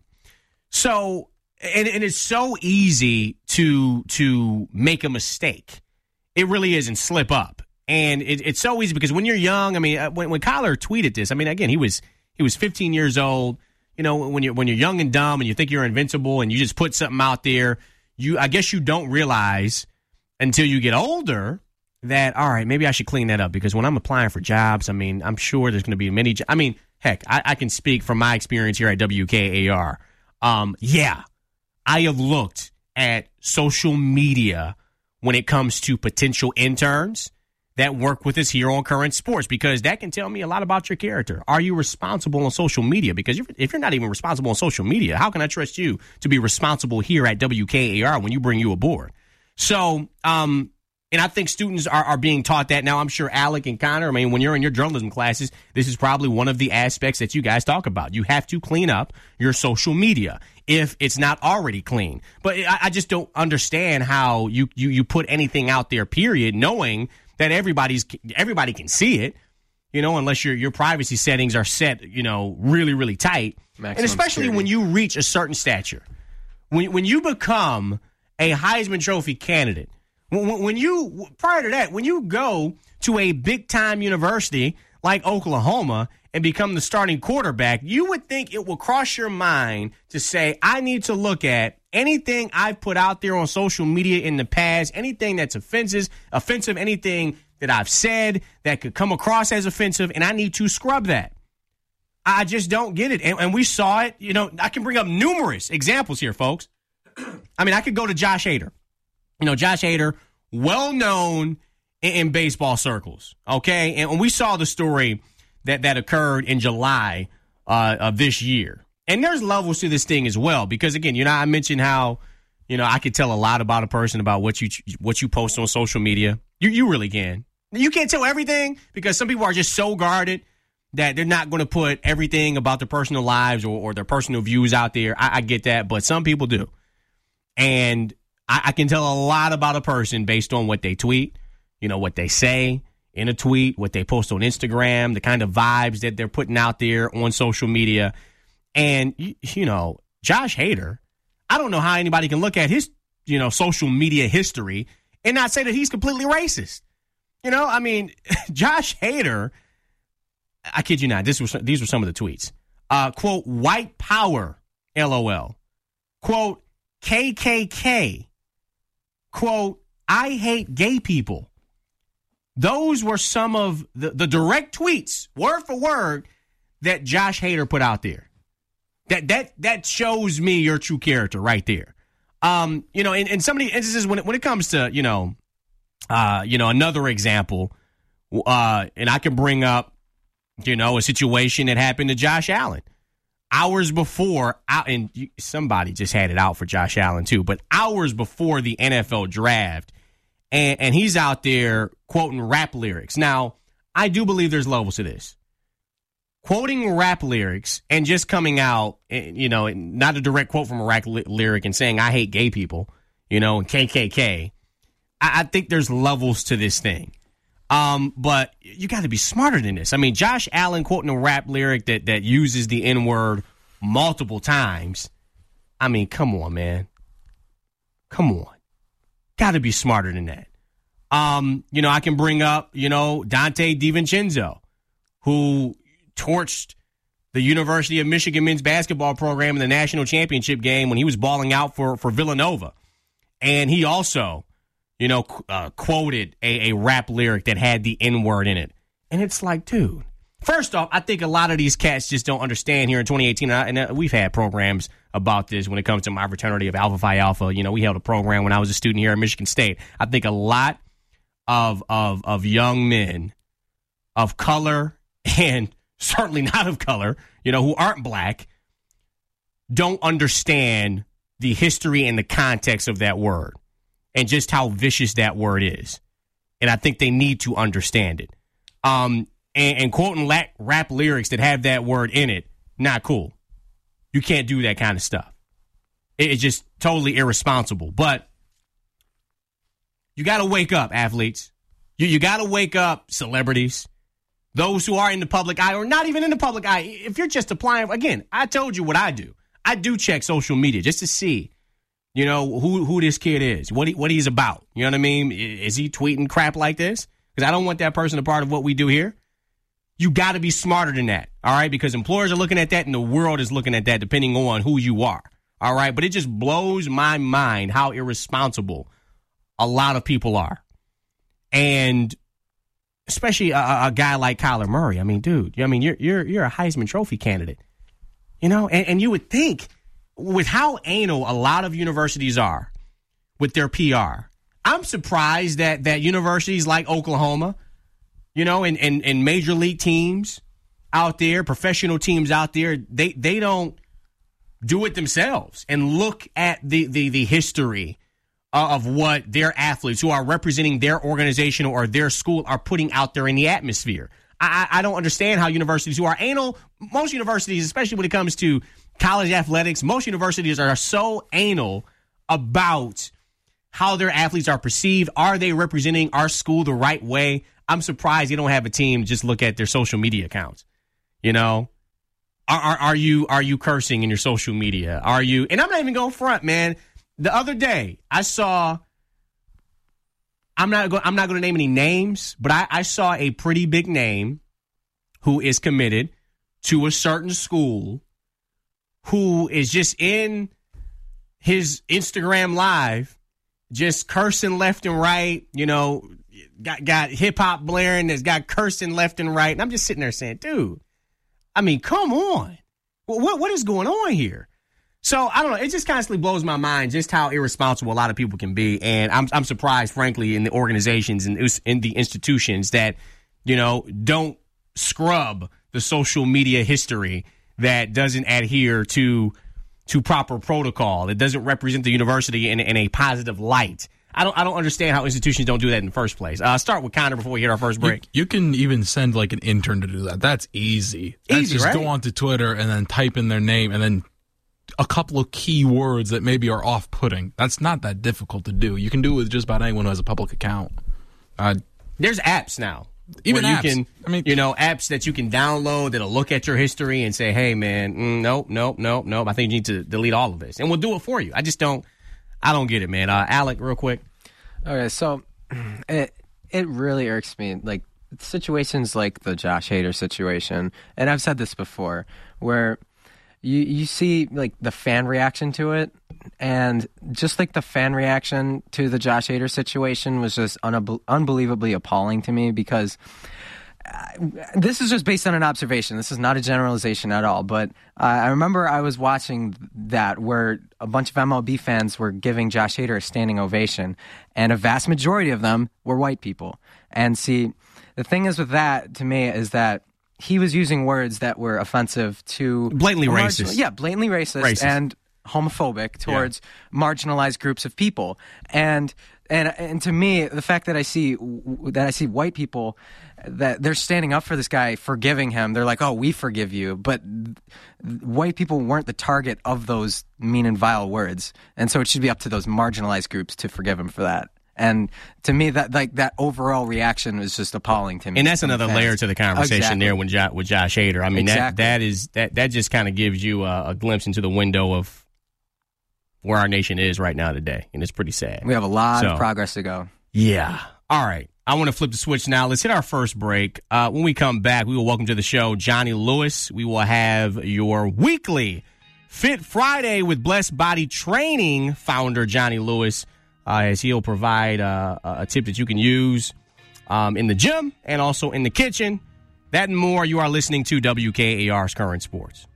So, and, and it's so easy to to make a mistake. It really is, and slip up. And it, it's so easy because when you're young, I mean, when, when Kyler tweeted this, I mean, again, he was he was fifteen years old. You know, when you're when you're young and dumb and you think you're invincible and you just put something out there, you I guess you don't realize until you get older that, all right, maybe I should clean that up because when I'm applying for jobs, I mean, I'm sure there's going to be many. Jo- I mean, heck, I, I can speak from my experience here at W K A R. Um, yeah, I have looked at social media when it comes to potential interns that work with us here on Current Sports, because that can tell me a lot about your character. Are you responsible on social media? Because if you're not even responsible on social media, how can I trust you to be responsible here at W K A R when you bring you aboard? So, um, and I think students are, are being taught that now. I'm sure Alec and Connor, I mean, when you're in your journalism classes, this is probably one of the aspects that you guys talk about. You have to clean up your social media if it's not already clean. But I, I just don't understand how you, you, you put anything out there, period, knowing that everybody's everybody can see it, you know, unless your your privacy settings are set, you know, really, really tight. Maximum and especially security. When you reach a certain stature. When, when you become a Heisman Trophy candidate, when, when you, prior to that, when you go to a big-time university like Oklahoma and become the starting quarterback, you would think it will cross your mind to say, I need to look at anything I've put out there on social media in the past, anything that's offensive, offensive, anything that I've said that could come across as offensive, and I need to scrub that. I just don't get it. And, and we saw it. You know, I can bring up numerous examples here, folks. I mean, I could go to Josh Hader. You know, Josh Hader, well-known in, in baseball circles, okay? And we saw the story that, that occurred in July uh, of this year. And there's levels to this thing as well, because, again, you know, I mentioned how, you know, I could tell a lot about a person about what you what you post on social media. You you really can. You can't tell everything because some people are just so guarded that they're not going to put everything about their personal lives or, or their personal views out there. I, I get that, but some people do. And I, I can tell a lot about a person based on what they tweet, you know, what they say in a tweet, what they post on Instagram, the kind of vibes that they're putting out there on social media. And, you, you know, Josh Hader, I don't know how anybody can look at his, you know, social media history and not say that he's completely racist. You know, I mean, Josh Hader, I kid you not, this was these were some of the tweets. Uh, quote, white power, LOL. Quote, K K K. Quote, I hate gay people. Those were some of the, the direct tweets, word for word, that Josh Hader put out there. That that that shows me your true character right there. Um, you know, in, in some of the instances when it, when it comes to, you know, uh, you know, another example, uh, and I can bring up, you know, a situation that happened to Josh Allen. Hours before, and somebody just had it out for Josh Allen too, but hours before the N F L draft, and, and he's out there quoting rap lyrics. Now, I do believe there's levels to this. Quoting rap lyrics and just coming out, you know, not a direct quote from a rap lyric and saying, I hate gay people, you know, and K K K. I, I think there's levels to this thing. Um, but you got to be smarter than this. I mean, Josh Allen quoting a rap lyric that, that uses the N-word multiple times. I mean, come on, man. Come on. Got to be smarter than that. Um, you know, I can bring up, you know, Dante DiVincenzo, who torched the University of Michigan men's basketball program in the national championship game when he was balling out for, for Villanova. And he also, you know, uh, quoted a, a rap lyric that had the N-word in it. And it's like, dude, first off, I think a lot of these cats just don't understand here in twenty eighteen. And, I, and we've had programs about this when it comes to my fraternity of Alpha Phi Alpha. You know, we held a program when I was a student here at Michigan State. I think a lot of of of young men of color and certainly not of color, you know, who aren't black, don't understand the history and the context of that word and just how vicious that word is. And I think they need to understand it. Um, and, and quoting la- rap lyrics that have that word in it, not cool. You can't do that kind of stuff. It, it's just totally irresponsible. But you got to wake up, athletes. You, you got to wake up, celebrities. Those who are in the public eye or not even in the public eye. If you're just applying, again, I told you what I do. I do check social media just to see, you know, who who this kid is, what he, what he's about. You know what I mean? Is he tweeting crap like this? Because I don't want that person a part of what we do here. You got to be smarter than that, all right? Because employers are looking at that and the world is looking at that depending on who you are, all right? But it just blows my mind how irresponsible a lot of people are. And especially a, a guy like Kyler Murray. I mean, dude, I mean, you're you're you're a Heisman Trophy candidate, you know, and, and you would think with how anal a lot of universities are with their P R, I'm surprised that that universities like Oklahoma, you know, and, and, and major league teams out there, professional teams out there, they they don't do it themselves and look at the the, the history of what their athletes who are representing their organization or their school are putting out there in the atmosphere. I, I don't understand how universities who are anal, most universities, especially when it comes to college athletics, most universities are so anal about how their athletes are perceived. Are they representing our school the right way? I'm surprised they don't have a team just look at their social media accounts. You know, are, are, are you are you cursing in your social media? Are you? And I'm not even going front, man. The other day, I saw, I'm not go, I'm not going to name any names, but I, I saw a pretty big name who is committed to a certain school who is just in his Instagram Live, just cursing left and right, you know, got, got hip-hop blaring, that's got cursing left and right. And I'm just sitting there saying, dude, I mean, come on. What What is going on here? So, I don't know. It just constantly blows my mind just how irresponsible a lot of people can be. And I'm I'm surprised, frankly, in the organizations and in the institutions that, you know, don't scrub the social media history that doesn't adhere to to proper protocol. That doesn't represent the university in, in a positive light. I don't I don't understand how institutions don't do that in the first place. Uh, start with Connor before we hit our first break. You, you can even send like an intern to do that. That's easy. That's easy, just right? Go onto Twitter and then type in their name and then a couple of key words that maybe are off-putting. That's not that difficult to do. You can do it with just about anyone who has a public account. Uh, There's apps now. Even where apps. You can, I mean, you know, apps that you can download that'll look at your history and say, hey, man, mm, nope, nope, nope, nope. I think you need to delete all of this. And we'll do it for you. I just don't, I don't get it, man. Uh, Alec, real quick. Okay, so it, it really irks me. Like, situations like the Josh Hader situation, and I've said this before, where you you see like the fan reaction to it, and just like the fan reaction to the Josh Hader situation was just un- unbelievably appalling to me, because this is just based on an observation. This is not a generalization at all. But uh, I remember I was watching that where a bunch of M L B fans were giving Josh Hader a standing ovation, and a vast majority of them were white people. And see, the thing is with that, to me, is that he was using words that were offensive to... Blatantly marginal, racist. Yeah, blatantly racist, racist. and homophobic towards yeah. marginalized groups of people. And... And and to me, the fact that I see that I see white people that they're standing up for this guy, forgiving him. They're like, "Oh, we forgive you," but white people weren't the target of those mean and vile words, and so it should be up to those marginalized groups to forgive him for that. And to me, that like that overall reaction was just appalling to me. And that's another layer to the conversation exactly. there with jo- with Josh Hader. I mean, exactly. that that is that that just kind of gives you a, a glimpse into the window of where our nation is right now today, and it's pretty sad. We have a lot so, of progress to go. Yeah. All right. I want to flip the switch now. Let's hit our first break. Uh, when we come back, we will welcome to the show Johnny Lewis. We will have your weekly Fit Friday with Blessed Body Training founder Johnny Lewis, uh, as he'll provide uh, a tip that you can use um, in the gym and also in the kitchen. That and more. You are listening to W K A R's Current Sports.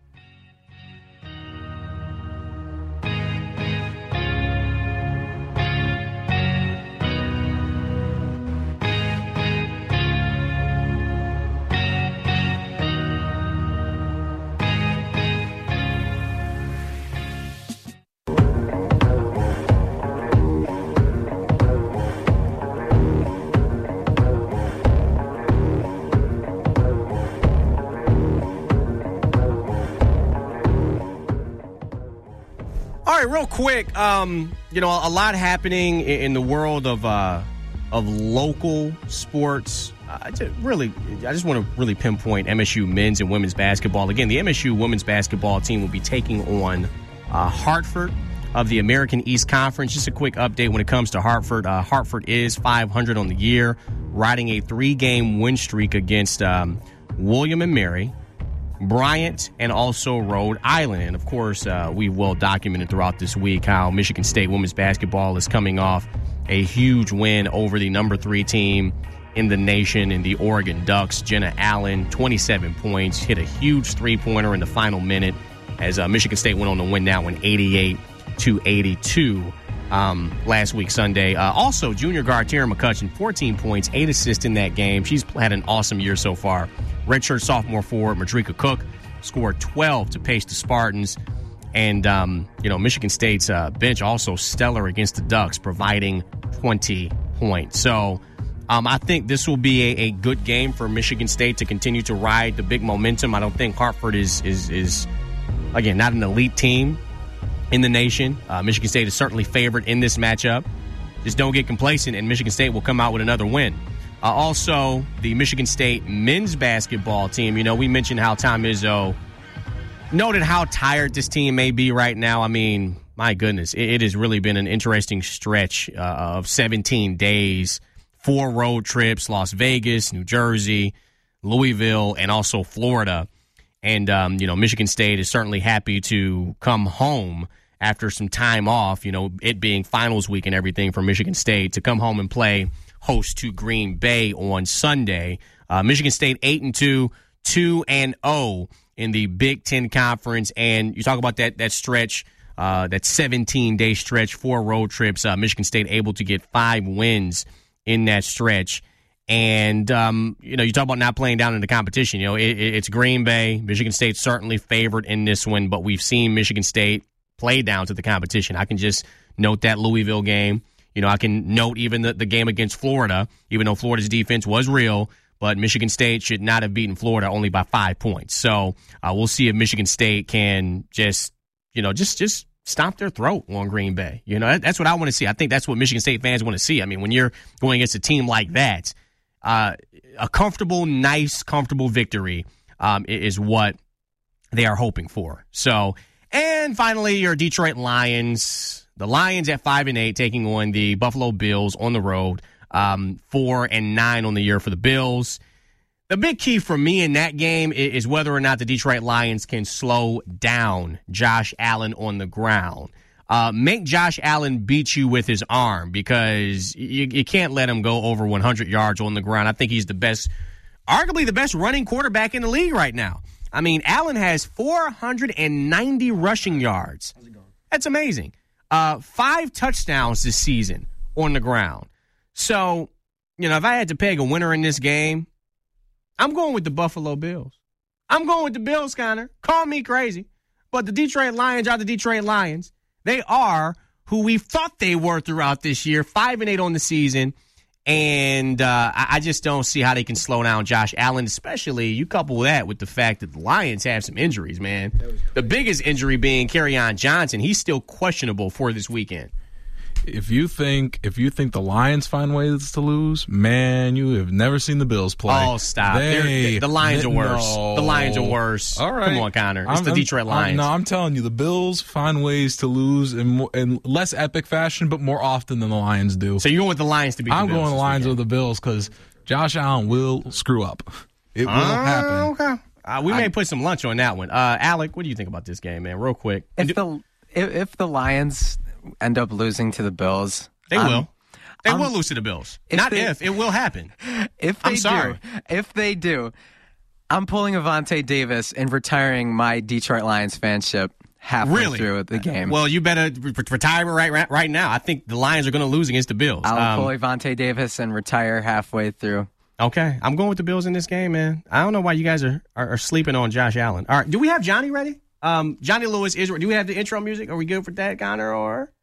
Real quick, um, you know, a lot happening in the world of uh, of local sports. I just really, I just want to really pinpoint M S U men's and women's basketball. Again, the M S U women's basketball team will be taking on uh, Hartford of the American East Conference. Just a quick update when it comes to Hartford. Uh, Hartford is five hundred on the year, riding a three-game win streak against um, William and Mary, Bryant, and also Rhode Island. And, of course, uh, we've well documented throughout this week how Michigan State women's basketball is coming off a huge win over the number three team in the nation in the Oregon Ducks. Jenna Allen, twenty-seven points, hit a huge three-pointer in the final minute as uh, Michigan State went on to win that one eighty-eight to eighty-two um, last week Sunday. Uh, also, junior guard Tara McCutcheon, fourteen points, eight assists in that game. She's had an awesome year so far. Redshirt sophomore forward Madrika Cook scored twelve to pace the Spartans. And, um, you know, Michigan State's uh, bench also stellar against the Ducks, providing twenty points. So um, I think this will be a, a good game for Michigan State to continue to ride the big momentum. I don't think Hartford is, is, is again, not an elite team in the nation. Uh, Michigan State is certainly favored in this matchup. Just don't get complacent, and Michigan State will come out with another win. Uh, also, the Michigan State men's basketball team, you know, we mentioned how Tom Izzo noted how tired this team may be right now. I mean, my goodness, it, it has really been an interesting stretch uh, of seventeen days, four road trips, Las Vegas, New Jersey, Louisville, and also Florida. And, um, you know, Michigan State is certainly happy to come home after some time off, you know, it being finals week and everything for Michigan State, to come home and play host to Green Bay on Sunday. Uh, Michigan State eight and two, two and oh in the Big Ten Conference. And you talk about that that stretch, uh, that seventeen-day stretch, four road trips. Uh, Michigan State able to get five wins in that stretch. And, um, you know, you talk about not playing down in the competition. You know, it, it's Green Bay. Michigan State's certainly favored in this one, but we've seen Michigan State play down to the competition. I can just note that Louisville game. You know, I can note even the, the game against Florida, even though Florida's defense was real, but Michigan State should not have beaten Florida only by five points. So uh, we'll see if Michigan State can just, you know, just just stomp their throat on Green Bay. You know, that, that's what I want to see. I think that's what Michigan State fans want to see. I mean, when you're going against a team like that, uh, a comfortable, nice, comfortable victory um, is what they are hoping for. So, and finally, your Detroit Lions. The Lions at five and eight taking on the Buffalo Bills on the road. Um, four and nine on the year for the Bills. The big key for me in that game is whether or not the Detroit Lions can slow down Josh Allen on the ground. Uh, make Josh Allen beat you with his arm, because you, you can't let him go over one hundred yards on the ground. I think he's the best, arguably the best running quarterback in the league right now. I mean, Allen has four hundred ninety rushing yards. That's amazing. Uh, five touchdowns this season on the ground. So, you know, if I had to peg a winner in this game, I'm going with the Buffalo Bills. I'm going with the Bills, Connor. Call me crazy. But the Detroit Lions are the Detroit Lions. They are who we thought they were throughout this year, five and eight on the season. And uh, I just don't see how they can slow down Josh Allen, especially you couple that with the fact that the Lions have some injuries, man. The biggest injury being Kerryon Johnson. He's still questionable for this weekend. If you think if you think the Lions find ways to lose, man, you have never seen the Bills play. Oh, stop! They, the Lions they, are worse. No. The Lions are worse. All right, come on, Connor. It's I'm, the Detroit Lions. I'm, no, I'm telling you, the Bills find ways to lose in, more, in less epic fashion, but more often than the Lions do. So you're going with the Lions to beat I'm the Bills? I'm going the Lions with the Bills because Josh Allen will screw up. It will uh, happen. Okay. Uh, we I, may put some lunch on that one. Uh, Alec, what do you think about this game, man? Real quick. If the if, if the Lions end up losing to the Bills. They um, will. They um, will lose to the Bills. If Not they, if. It will happen. If they I'm sorry. do, if they do, I'm pulling Avonte Davis and retiring my Detroit Lions fanship halfway really? through the game. Well, you better re- retire right, right right now. I think the Lions are going to lose against the Bills. I'll um, pull Avonte Davis and retire halfway through. Okay. I'm going with the Bills in this game, man. I don't know why you guys are, are, are sleeping on Josh Allen. All right. Do we have Johnny ready? Um, Johnny Lewis is. Do we have the intro music? Are we good for that, Connor? Or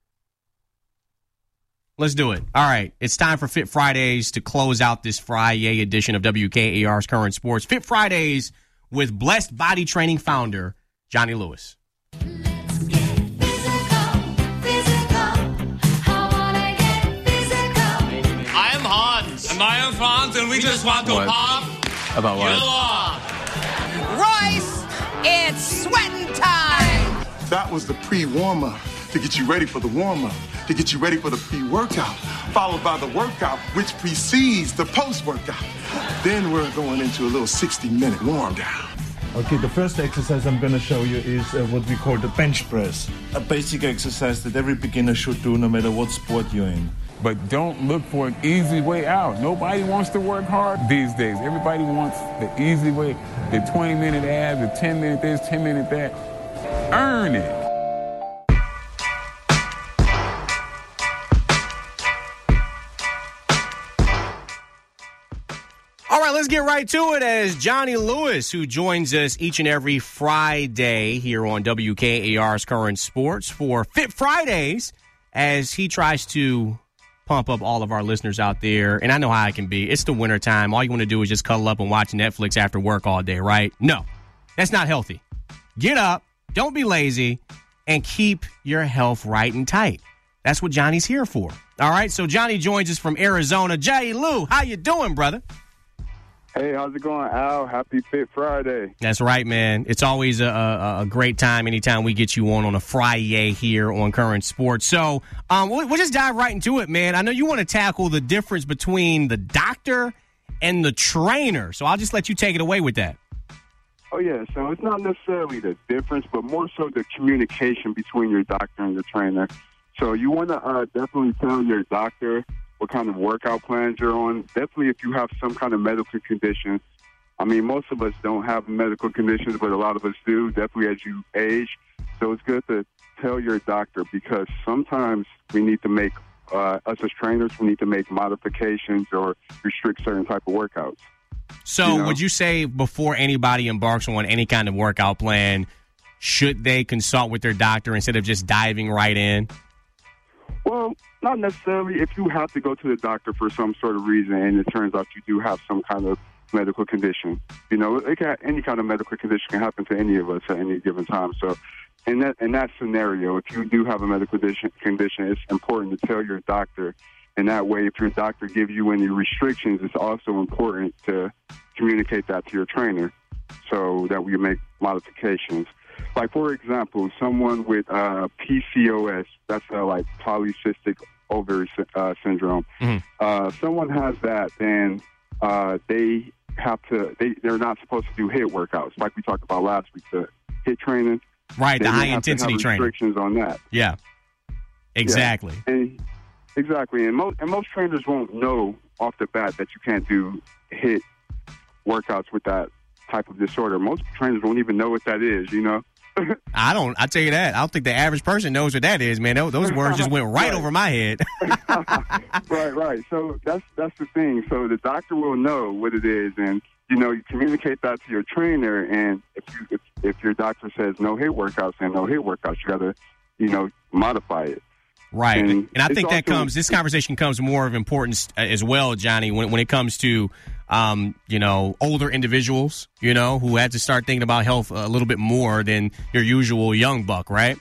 let's do it. All right. It's time for Fit Fridays to close out this Friday edition of W K A R's Current Sports. Fit Fridays with Blessed Body Training founder Johnny Lewis. Let's get physical, physical. I wanna get physical. I am Hans. And I am Franz, and we, we just want to what? pop. About what? You are. Royce, it's sweating time. That was the pre-warm-up to get you ready for the warm-up, to get you ready for the pre-workout, followed by the workout, which precedes the post-workout. Then we're going into a little sixty-minute warm-down. Okay, the first exercise I'm going to show you is uh, what we call the bench press. A basic exercise that every beginner should do no matter what sport you're in. But don't look for an easy way out. Nobody wants to work hard these days. Everybody wants the easy way, the twenty-minute abs, the ten-minute this, ten-minute that. Earn it. All right, let's get right to it as Johnny Lewis, who joins us each and every Friday here on W K A R's Current Sports for Fit Fridays, as he tries to pump up all of our listeners out there. And I know how it can be. It's the wintertime. All you want to do is just cuddle up and watch Netflix after work all day, right? No, that's not healthy. Get up, don't be lazy, and keep your health right and tight. That's what Johnny's here for. All right, so Johnny joins us from Arizona. Jay Lou, how you doing, brother? Hey, how's it going, Al? Happy Fit Friday. That's right, man. It's always a, a, a great time anytime we get you on on a Friday here on Current Sports. So um, we'll, we'll just dive right into it, man. I know you want to tackle the difference between the doctor and the trainer, so I'll just let you take it away with that. Oh, yeah, so it's not necessarily the difference, but more so the communication between your doctor and your trainer. So you want to uh, definitely tell your doctor what kind of workout plans you're on. Definitely if you have some kind of medical condition. I mean, most of us don't have medical conditions, but a lot of us do, definitely as you age. So it's good to tell your doctor, because sometimes we need to make, uh, us as trainers, we need to make modifications or restrict certain type of workouts. So you know? Would you say before anybody embarks on any kind of workout plan, should they consult with their doctor instead of just diving right in? Well, not necessarily. If you have to go to the doctor for some sort of reason and it turns out you do have some kind of medical condition, you know, it can, any kind of medical condition can happen to any of us at any given time. So in that in that scenario, if you do have a medical condition, condition, it's important to tell your doctor. And that way, if your doctor gives you any restrictions, it's also important to communicate that to your trainer so that we make modifications. Like, for example, someone with uh, P C O S, that's uh, like polycystic ovary sy- uh, syndrome. Mm-hmm. Uh, someone has that, then uh, they have to. They they're not supposed to do HIIT workouts like we talked about last week. The HIIT training, Right, they the will high have to intensity have training. restrictions on that. Yeah. Exactly. Yeah. And exactly, and most and most trainers won't know off the bat that you can't do HIIT workouts with that type of disorder. Most trainers won't even know what that is. You know. I don't. I tell you that. I don't think the average person knows what that is, man. Those, those words just went right, Right. over my head. Right, right. So that's that's the thing. So the doctor will know what it is, and you know, you communicate that to your trainer. And if you if, if your doctor says no HIIT workouts and no HIIT workouts, you gotta, you know, modify it. Right. And, And I it's think that also- comes, this conversation comes more of importance uh, as well, Johnny, when, when it comes to, um, you know, older individuals, you know, who had to start thinking about health a little bit more than your usual young buck, right?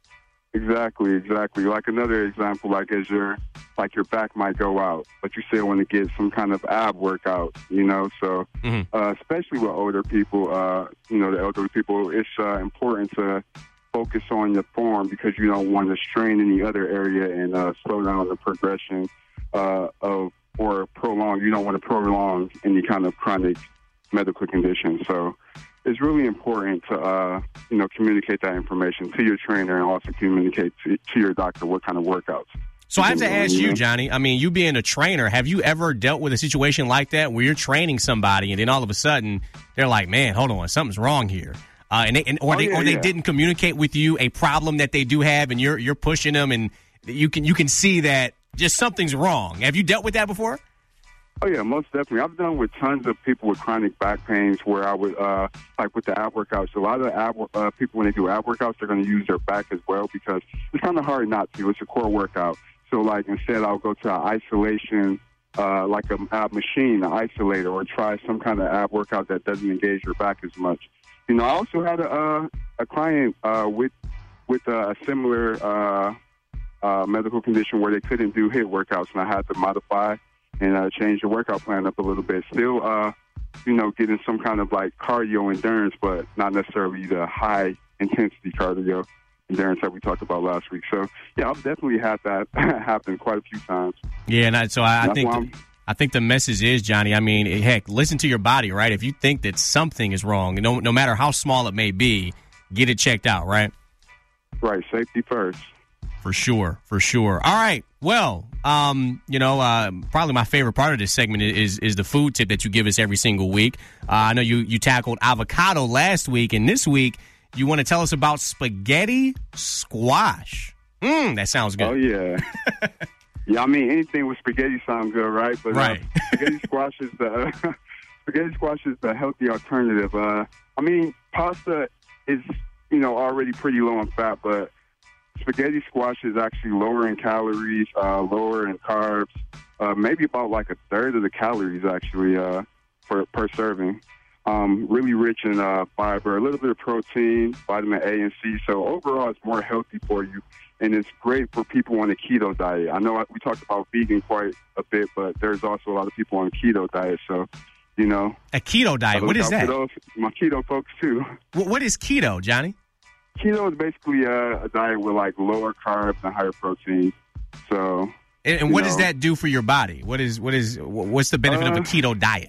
Exactly, exactly. Like another example, like as your like your back might go out, but you still want to get some kind of ab workout, you know. So, Mm-hmm. uh, especially with older people, uh, you know, the elderly people, it's uh, important to focus on your form because you don't want to strain any other area and uh, slow down the progression uh, of or prolong. You don't want to prolong any kind of chronic medical condition. So it's really important to, uh, you know, communicate that information to your trainer and also communicate to, to your doctor what kind of workouts. So I have to you know, ask you you, know? Johnny, I mean, you being a trainer, have you ever dealt with a situation like that where you're training somebody and then all of a sudden they're like, man, hold on, something's wrong here. Uh, and they, and, or Oh, they, yeah, or they yeah. didn't communicate with you a problem that they do have, and you're you're pushing them, and you can you can see that just something's wrong. Have you dealt with that before? Oh, yeah, most definitely. I've done with tons of people with chronic back pains where I would, uh, like with the ab workouts, a lot of ab, uh, people, when they do ab workouts, they're going to use their back as well because it's kind of hard not to. It's a core workout. So, like, instead I'll go to an isolation, uh, like an ab machine, an isolator, or try some kind of ab workout that doesn't engage your back as much. You know, I also had a, uh, a client uh, with with uh, a similar uh, uh, medical condition where they couldn't do HIIT workouts, and I had to modify and uh, change the workout plan up a little bit. Still, uh, you know, getting some kind of like cardio endurance, but not necessarily the high intensity cardio endurance that we talked about last week. So, yeah, I've definitely had that happen quite a few times. Yeah, and I, so I, I That's think why the, I'm- I think the message is, Johnny. I mean, heck, listen to your body, right? If you think that something is wrong, no no matter how small it may be, get it checked out, right? Right, safety first. For sure, for sure. All right. Well, um, you know, uh, probably my favorite part of this segment is is the food tip that you give us every single week. Uh, I know you you tackled avocado last week, and this week you want to tell us about spaghetti squash. Mmm, that sounds good. Oh, yeah. Yeah, I mean, anything with spaghetti sounds good, right? But Right. Uh, spaghetti squash is the spaghetti squash is the healthy alternative. Uh, I mean, pasta is, you know, already pretty low in fat, but spaghetti squash is actually lower in calories, uh, lower in carbs, uh, maybe about like a third of the calories actually uh, per, per serving. Um, really rich in uh, fiber, a little bit of protein, vitamin A and C. So overall, it's more healthy for you, and it's great for people on a keto diet. I know we talked about vegan quite a bit, but there's also a lot of people on a keto diet. So, you know, A keto diet. I What look is out that? for those, my keto folks too. What, what is keto, Johnny? Keto is basically a, a diet with like lower carbs and higher protein. So, And, and you what does know. that do for your body? What is what is what's the benefit of a Uh, keto diet?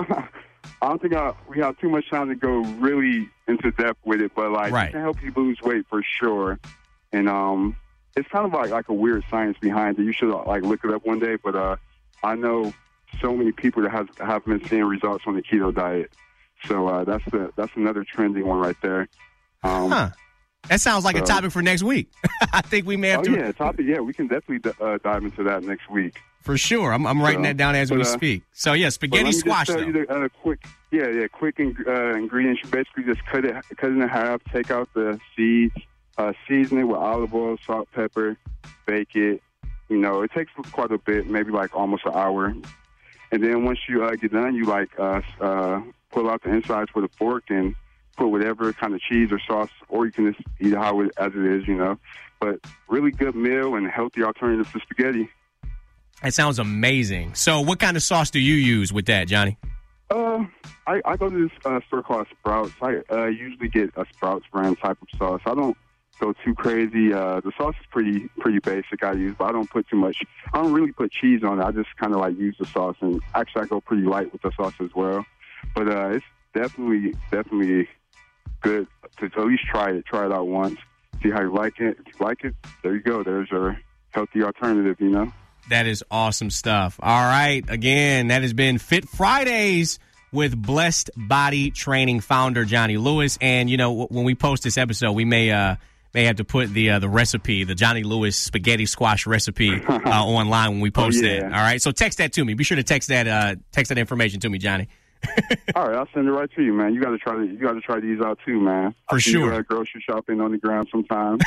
I don't think I, we have too much time to go really into depth with it, but like Right. it can help you lose weight for sure. And um, it's kind of like like a weird science behind it. You should like look it up one day. But uh, I know so many people that have have been seeing results on the keto diet. So uh, that's the that's another trending one right there. Um, Huh. That sounds like a so- topic for next week. I think we may have Oh to. yeah, topic. Yeah, we can definitely uh, dive into that next week. For sure. I'm, I'm writing So, that down as but, we uh, speak. So, yeah, But spaghetti let me squash, just tell though. you the uh, quick, yeah, yeah, quick in, uh, ingredients. You basically just cut it, cut it in half. Take out the seeds, uh, season it with olive oil, salt, pepper, bake it. You know, it takes quite a bit, maybe like almost an hour. And then once you uh, get done, you like uh, uh, pull out the insides with a fork and put whatever kind of cheese or sauce, or you can just eat it how it, as it is. You know, but really good meal and healthy alternative to spaghetti. That sounds amazing. So, what kind of sauce do you use with that, Johnny? Uh, I, I go to this uh, store called Sprouts. I uh, usually get a Sprouts brand type of sauce. I don't go too crazy. Uh, the sauce is pretty pretty basic I use, but I don't put too much. I don't really put cheese on it. I just kind of like use the sauce, and actually I go pretty light with the sauce as well. But uh, it's definitely definitely good to at least try it. Try it out once. See how you like it. If you like it, there you go. There's your healthy alternative, you know? That is awesome stuff. All right. Again, that has been Fit Fridays with Blessed Body Training founder Johnny Lewis. And, you know, when we post this episode, we may uh, may have to put the uh, the recipe, the Johnny Lewis spaghetti squash recipe uh, online when we post Oh, yeah. it. All right. So text that to me. Be sure to text that uh, text that information to me, Johnny. All right, I'll send it right to you, man. You got to try to you got to try these out too, man. For I see you, sure. uh, grocery shopping on the ground sometime.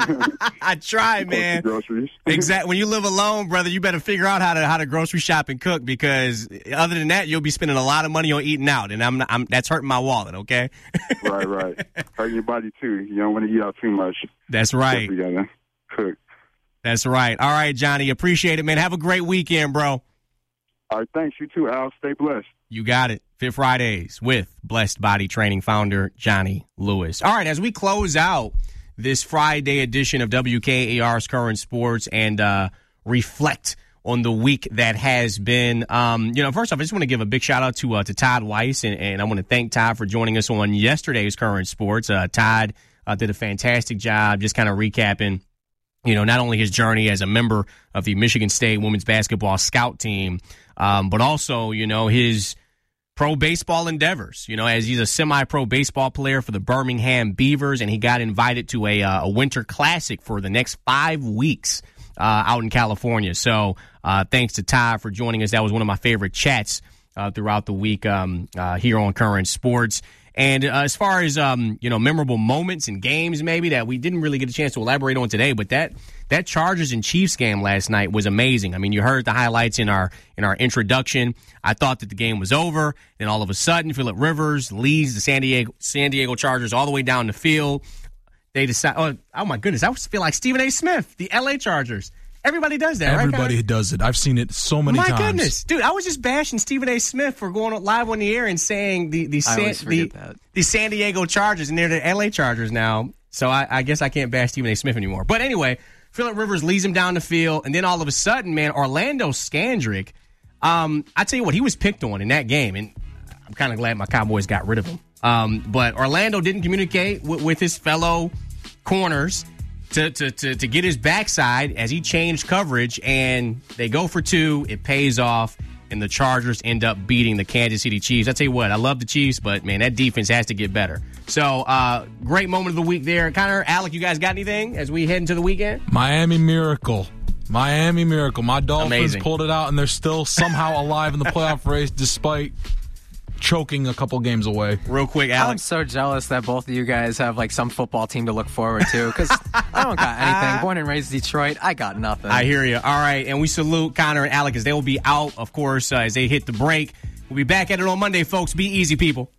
I try, man. Groceries. Exactly. When you live alone, brother, you better figure out how to how to grocery shop and cook, because other than that, you'll be spending a lot of money on eating out, and I'm, not, I'm that's hurting my wallet. Okay. Right, right. Hurt your body too. You don't want to eat out too much. That's right. You gotta cook. That's right. All right, Johnny. Appreciate it, man. Have a great weekend, bro. All right, thanks. You too, Al. Stay blessed. You got it. Fit Fridays with Blessed Body Training founder Johnny Lewis. All right, as we close out this Friday edition of W K A R's Current Sports and uh, reflect on the week that has been, um, you know, first off, I just want to give a big shout out to uh, to Todd Weiss, and, and I want to thank Todd for joining us on yesterday's Current Sports. Uh, Todd uh, did a fantastic job just kind of recapping, you know, not only his journey as a member of the Michigan State women's basketball scout team, um, but also, you know, his pro baseball endeavors, you know, as he's a semi-pro baseball player for the Birmingham Beavers, and he got invited to a, uh, a winter classic for the next five weeks uh, out in California. So uh, thanks to Todd for joining us. That was one of my favorite chats uh, throughout the week um, uh, here on Current Sports. And uh, as far as, um, you know, memorable moments and games maybe that we didn't really get a chance to elaborate on today, but that that Chargers and Chiefs game last night was amazing. I mean, you heard the highlights in our in our introduction. I thought that the game was over. Then all of a sudden, Phillip Rivers leads the San Diego San Diego Chargers all the way down the field. They decide, oh, oh my goodness, I feel like Stephen A. Smith, the L A Chargers. Everybody does that, right? Everybody Connor? does it. I've seen it so many My times. My goodness. Dude, I was just bashing Stephen A. Smith for going live on the air and saying the, the, I San, always the, forget that. the San Diego Chargers, and they're the L A Chargers now. So I, I guess I can't bash Stephen A. Smith anymore. But anyway, Phillip Rivers leads him down the field, and then all of a sudden, man, Orlando Scandrick, um, I tell you what, he was picked on in that game, and I'm kind of glad my Cowboys got rid of him. Um, but Orlando didn't communicate with, with his fellow corners To, to, to, to get his backside as he changed coverage, and they go for two. It pays off, and the Chargers end up beating the Kansas City Chiefs. I tell you what, I love the Chiefs, but, man, that defense has to get better. So, uh, great moment of the week there. Connor, Alec, you guys got anything as we head into the weekend? Miami Miracle. Miami Miracle. My Dolphins Amazing. pulled it out, and they're still somehow alive in the playoff race despite choking a couple games away. Real quick, I'm Alex. so jealous that both of you guys have like some football team to look forward to, because I don't got anything. Born and raised Detroit, I got nothing. I hear you. All right, and we salute Connor and Alec as they will be out, of course, uh, as they hit the break. We'll be back at it on Monday, folks. Be easy, people.